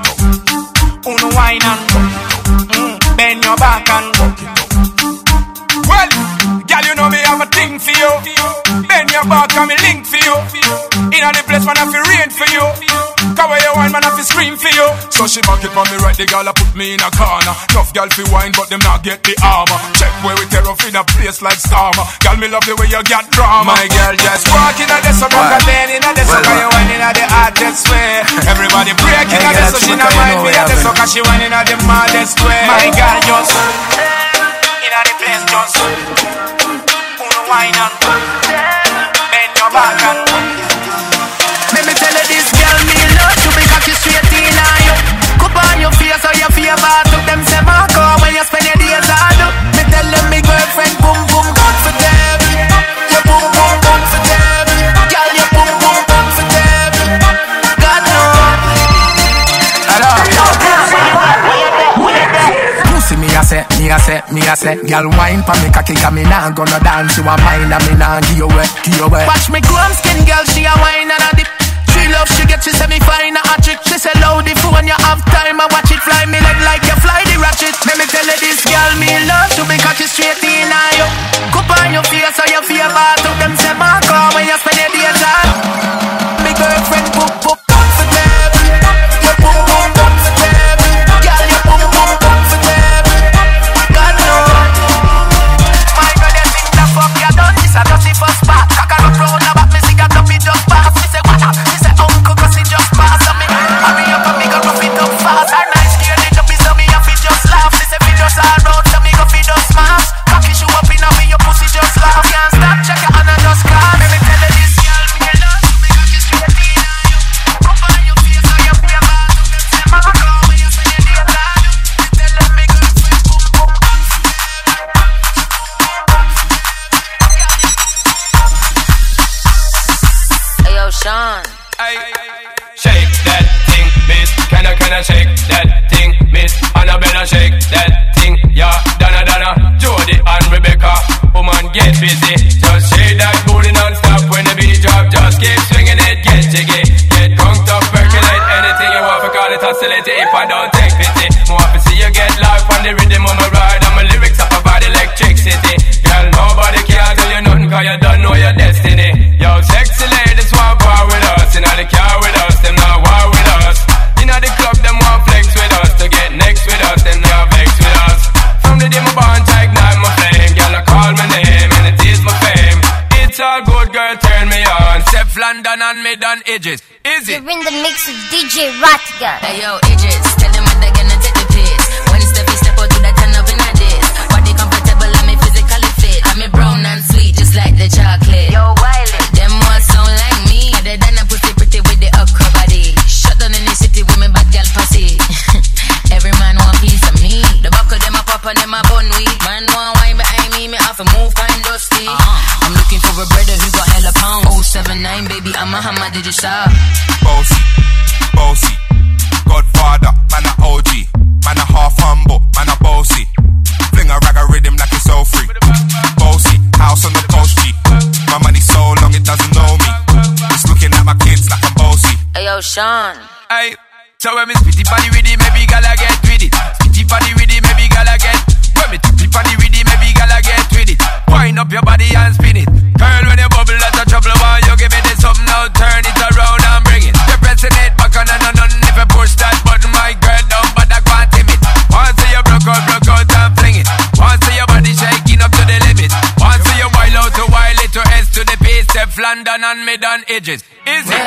uno wine and mm, bend your back and well, girl, you know me have a thing for you. Bend your back and me link for you. Inna the place man I feel rain for you. Cause where you wine man I feel scream for you. So she back it for me right, the girl I put me in a corner. Tough girl fi wine but them not get the armor. Check where we tear off in a place like Starmer. Girl me love the way you got drama. My girl just walking at the soca, then inna the soca you wine inna the hottest way. Everybody breaking at the so she not mind me at the soca, she wine inna the maddest way. My girl just inna the place just uno wine and bend your back and let me tell you this girl, me love you because you straight in on you. Cup on your face or your fear bath up. Them say Marco when you spend your days hard up. Me tell them me girlfriend boom boom comfortable. You boom boom comfortable. Girl you boom boom comfortable. say, girl wine pa me cocky, cause me nah gonna dance. You a mine and me nah give you away, give you away. Watch me chrome skin girl, she a wine and a dip. She love, she get, she say me fine a trick. She say loud if when you have time, I watch it fly me leg like you fly the ratchet. Let me tell you this girl, me love to be catch it straight in on you. Cup on your face so you feel bad to them say my car when you spend your days on. Me girlfriend poop poop comfortable. You poop poop comfortable. Girl you poop poop comfortable. God no. My girl you think the fuck you done this? I just the first part. Cock and up round about me cigar up it just pass. Me say what up? Me say uncle cause it just pass on me. Hurry up and me go rough it up fast. Our nice gear they jump is on me and fi just laugh. Me say fi just all round so me go fi just smash. Cocky shoe up in a me your pussy just laugh. Can't stop check it and I just call. Let me tell you this girl me love to me cocky straight in on you. Cup on your face so you feel bad to them say my girl when you spend your days on you. Me tell them me girlfriend boom boom boom. Hey yo, Sean. Shake that thing, miss. Can I, can I shake that thing, miss? And I better shake that thing, yeah. Donna, Donna, Jody and Rebecca. Woman, get busy. Just shake that booty non-stop when the beat drop. Just keep swinging it, get jiggy. Get drunk up, percolate anything you want to call it oscillate if I don't take pity. More to see you get life on the rhythm of my ride. And my lyrics up about electricity. Girl, nobody can do you nothing cause you don't know your destiny. Yo, sexy ladies want war with us. In the car with us, them not war with us. In the club, them want flex with us. To get next with us, them not vex with us. From the day my bond, I ignite my flame. Girl, I call my name and it is my fame. It's all good, girl, turn me on. Steph London and me done edges. Is it? You're in the mix with D J Ratigan. Hey yo, Idris, tell them what they gonna take the piss. When Steffi step out to that turn up in a diss. Body comfortable, I'm physically fit. I'm a brown and sweet, just like the chocolate. Yo, Wiley, them all sound like me. Other than a pussy pretty with the upper body. Shut down in the city with me bad girl pussy. Every man want piece of me. The back of them a pop and them a bun weed. Man want wine behind me, me have to move kind dusty. Uh-huh. I'm looking for a brother who got hella pounds. oh seven nine, baby, I'm a hammer, did you stop? Bossy, bossy, Godfather, man a O G, man a half humble, man a bossy. Fling a rag a rhythm like it's so free. Bossy, house on the post G. My money so long it doesn't know me. It's looking at my kids like I'm bossy. Hey yo, Sean. Hey, so when me spitty body with it, maybe gala get with it. Spitty body with it, maybe gala get. When me tippy body with it, maybe gala get with it. Wind up your body and spin it. Girl, when you bubble, that's a trouble. Why you give me this something now? Turn it around and bring it. You're pressing it back on and on and if you push that button, my girl down, but I can't tame it. Once you broke out, broke out and fling it. Once your body shaking up to the limit. Once you wild out to wild it to S to the P, step London and mid on edges. Is it?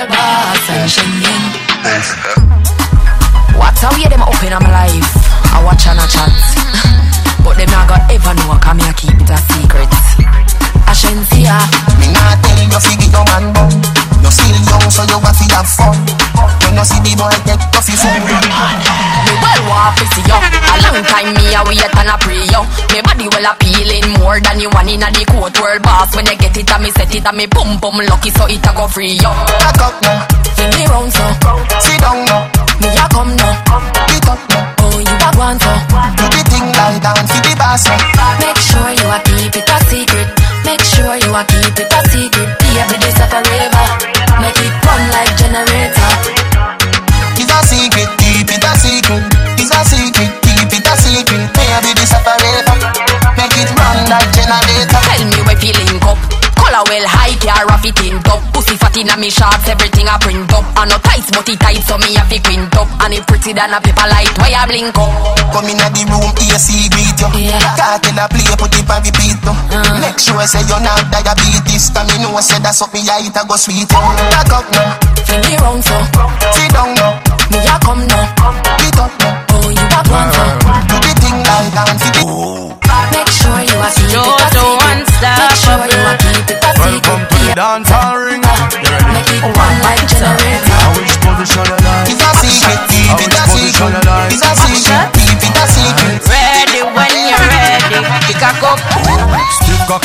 What's how you them open on my life? I watch and I chat. But them not got ever know, cause me I keep it a secret. I shouldn't see ya. Me not tell you fi get your man bun. You still young so you want fi have fun. When you see the boy take off his phone. Me well want to see you. A long time me a wait and a pray you. Me body well appealing more than you one in a the court world boss. When you get it and me set it and me boom boom lucky so it a go free you. Back up now. Fling me round so. Sit down now. Me a come now. Get up now. Oh you a want so. Do the thing lie down for the boss now. Make sure you a keep it a secret. Make sure you a keep it a secret. Baby this a forever. Make it run like generator. It's a secret, keep it a secret. It's a secret, keep it a secret. Baby this a forever. Make it run like generator. Tell me we feeling up. Color well high, car off it in top. Pussy fat in a me shorts, everything I print up. And no tights, but it tight, so me a fi quint up. And it pretty than a paper light, why I blink up? Come in the room, A C greet you. Yeah. Cartel a play, put it on repeat you. uh. Make sure say you're not diabetes. Cause me know say that's what me a eat a go sweet you. Back up now. Fling me round so. Sit down now. Me a come now. Get up now. Oh you a want so. Do the thing lie down for the. Make sure you a keep it a secret. Make sure you a keep it a secret. Welcome to the dance hall ring. Make it run like generator. Which position you like? It's a secret, keep it a secret. It's a secret, keep it a secret. Ready when you're ready. Pick a cup. Stiff cocky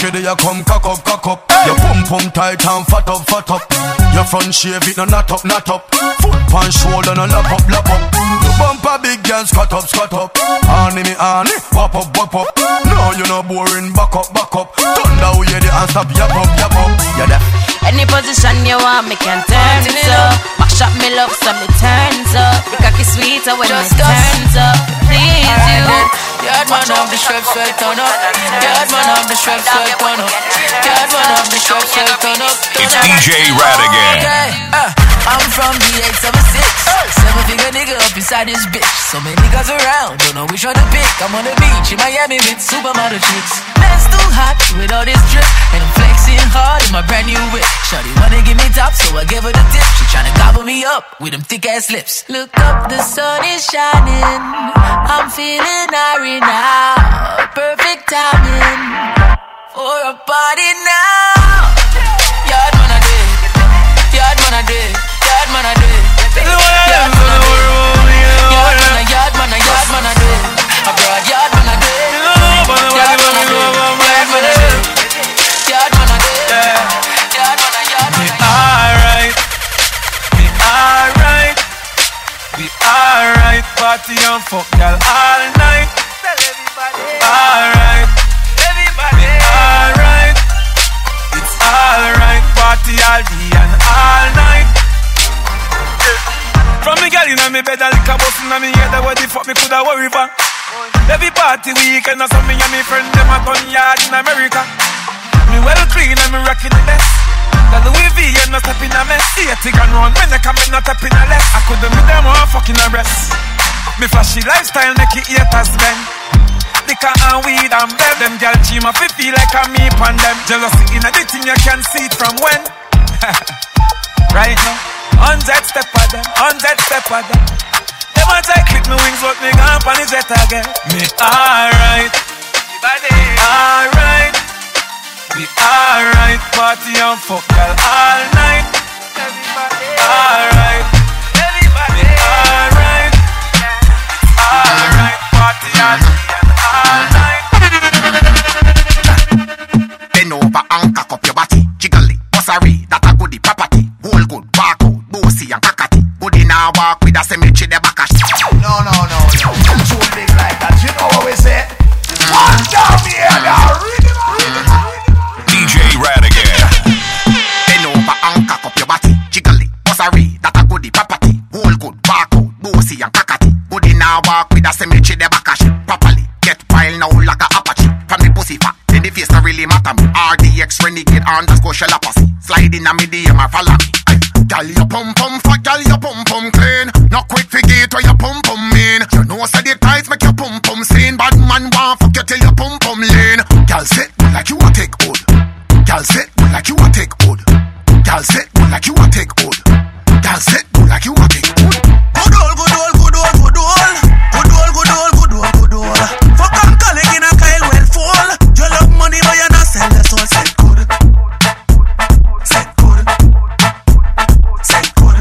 cocky there you come cock up, cock up. Your pum pum tight and fat up, fat up. Your front shave it no not up, not up. Foot pan shoulder no lap up, lap up. The bumper big girl squat up, squat up. Honey me honey, wap up, wap up. No you no boring, back up, back up. Thunder we hear the and stop, yap up, yap up. Yeah that. Any position you want, me can turn it up. Mash up me love, so me turns up. The cocky sweeter when me turns up. Please you. Yard man of the strap, well turn up. Yard man of the strap, well turn up. Yard man of the strap, well turn up. It's D J Radigan. Okay, uh, I'm from the eight seven six. Seven figure nigga up inside this bitch. So many niggas around, don't know which one to pick. I'm on the beach in Miami with supermodel chicks. Man's too hot with all this drip, and I'm flexing hard in my brand new whip. Shawty wanna give me top, so I give her the tip. She tryna gobble me up with them thick ass lips. Look up, the sun is shining. I'm feeling irie now. Perfect timing for a party now. Yard man a day, yard man a day, yard man a day. Yard man a day, yard man a yard man a yard man a day. A broad yard man a day, yard man a day, yard man a day, yard man a day. We alright, we alright, we alright. Party and fuck y'all all night. Alright, everybody. Alright, it's alright. Party all day and all night. From me girl inna me bed a lick a bus inna me head. What the fuck me coulda worry for? Every party weekend or something and me friend them a gun yard in America. Me well clean and me rocking the best. The Louis V and no step in a mess. eighty and round when they come in not step in a less. I coulda me them all fucking a rest. Me flashy lifestyle make it haters bend. Liquor and weed and bed. Them girl cheam up, it feel like a me pan them. Jealousy in a the thing you can see it from when. Right now, hundred step of them, hundred step of them. Them a try clip me wings but me gone pan the jet again. Me alright, alright. We alright, party and fuck y'all all night. Alright, everybody. Alright, alright, party and all night. Bend over and cock up your body, jiggle it, bossary, that a goodie property. Whole good, walk out, bossy and cockatty. Good in our walk with a cemetery the back. No, no, no, no. Too big like that. You know what we say? One down here, now. D J Radigan. Bend over and cock up your body, jiggle it, bossary, that a goodie property. Whole good, walk out, bossy and cockatty. Good in our walk with a cemetery the back. Properly, get wild now like a Apache. From the pussy fat, then the face not really matter me. R D X renegade underscore shalapassy. Slide in a medium or follow me. Girl, your pum pum fat, girl, your pum pum clean. Not quick forget where your pum pum mean. You know say the tights make your pum pum seen. Bad man want fuck you till your pum pum lean. Girl sit like you a take hold. Girl sit like you a take hold. Girl sit like you a take hold. Girl sit like you a take hold. Good old, good old, good old, good old. Good old, good old, good old, good old. Fuck and colleague in a Kyle well full. You love money but you not sell the soul. Said good. Said good. Said good.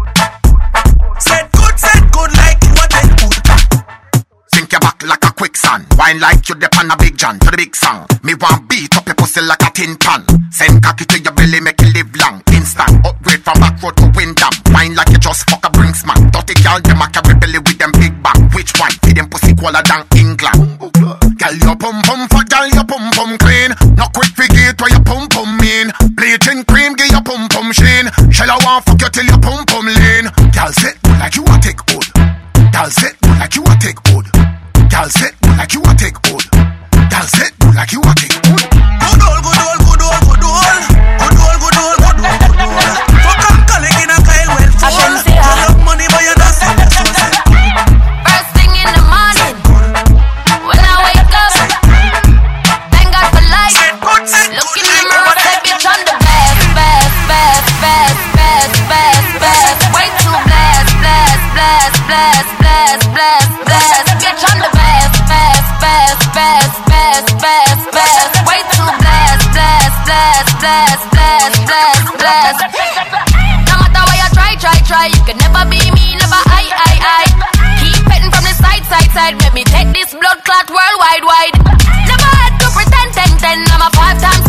Said good, said good like you a take good. Sink your back like a quicksand. Wine like you dip on a big John to the big song. Me want beat up your pussy like a tin pan. Send cocky to your belly make it live long. Instant upgrade from back road to Windham. Wine like you just fuck a Brinks man. Dirty girl them a carry belly with them big bang. Which one? Feed them pussy cooler than England. Girl your pum pum fat, girl your pum pum clean. Not quick forget where your pum pum mean. Bleaching cream give your pum pum sheen. Shall I want fuck you till your pum pum lean. Girl sit like you a take hold. Girl sit like you a take hold. Girl sit like you a take hold. Girl sit like you a take hold. Good old, good old, good old, good old. Good old, good old, good old, good old. Fuck and colleague in a Kyle well full. You love money but you not sell the soul. First thing in the morning, when I wake up, thank God for life. Look in the mirror, say bitch I'm the best, best, best, best, best, best, best. Way too blessed, blessed, blessed, blessed, blessed, blessed, blessed. Bitch I'm the best, best, best, best, best, best, best. Way too blessed, blessed, blessed, blessed, blessed, blessed, blessed. No matter what you try, try, try, you can never be me, never I, I, I. Keep petting from the side, side, side. Let me take this blood clot worldwide, wide. Never had to pretend, ten, ten. I'm a five-time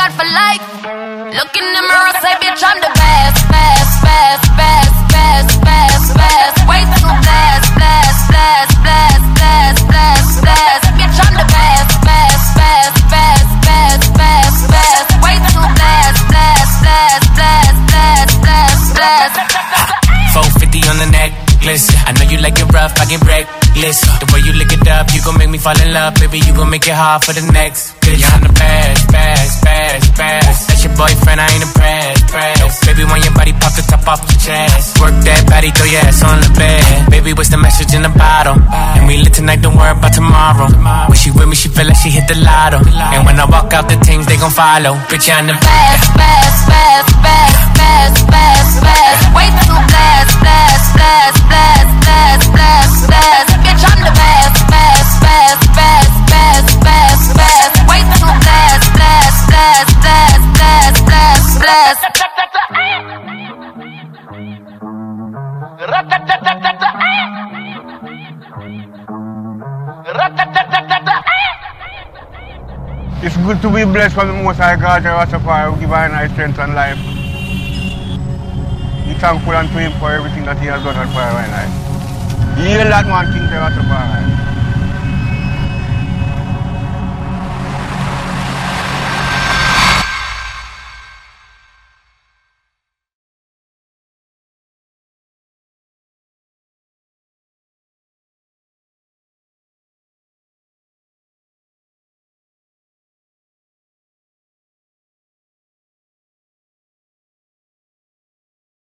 that for life. Look in the mirror, say, bitch, I'm the best, best, best, best, best, best, best. Way too blast, blast, blast, blast, blast, blast, blast. Bitch, I'm the best, best, best, best, best, best, best. Way too blast, blast, blast, blast, blast, blast, blast. four fifty on the necklace. I know you like it rough, I get reckless. The way you lick it up, you gon' make me fall in love. Baby, you gon' make it hard for the next. Cause you're on the best, best, best, best. That's your boyfriend, I ain't impressed, pressed. Baby, when your body pop the top off your chest. Work that body, throw your ass on the bed. Baby, what's the message in the bottle? And we lit tonight, don't worry about tomorrow. When she with me, she feel like she hit the lotto. And when I walk out, the teams, they gon' follow. Bitch, I'm the best, best, best, best, best, best, best. Way too blast, blast, blast, blast, blast, blast, blast. Bitch, I'm the best, best, best, best, best, best, best. Way too blast, blast, blast, blast, blast, blast, blast. It's good to be blessed from the Most High God, Rastafari, who give our nice strength and life. Be thankful unto Him for everything that He has done for our life. Heal that man, King Rastafari.